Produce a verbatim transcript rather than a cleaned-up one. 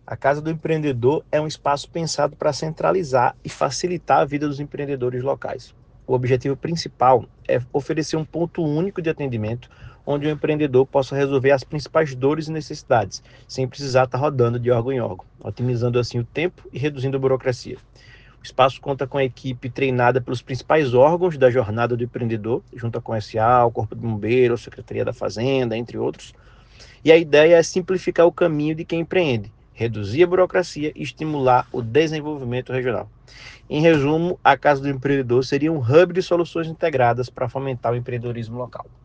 A Casa do Empreendedor é um espaço pensado para centralizar e facilitar a vida dos empreendedores locais. O objetivo principal é oferecer um ponto único de atendimento onde o empreendedor possa resolver as principais dores e necessidades, sem precisar estar rodando de órgão em órgão, otimizando assim o tempo e reduzindo a burocracia. O espaço conta com a equipe treinada pelos principais órgãos da jornada do empreendedor, junto à Comercial, Corpo de Bombeiros, Secretaria da Fazenda, entre outros, e a ideia é simplificar o caminho de quem empreende, reduzir a burocracia e estimular o desenvolvimento regional. Em resumo, a Casa do Empreendedor seria um hub de soluções integradas para fomentar o empreendedorismo local.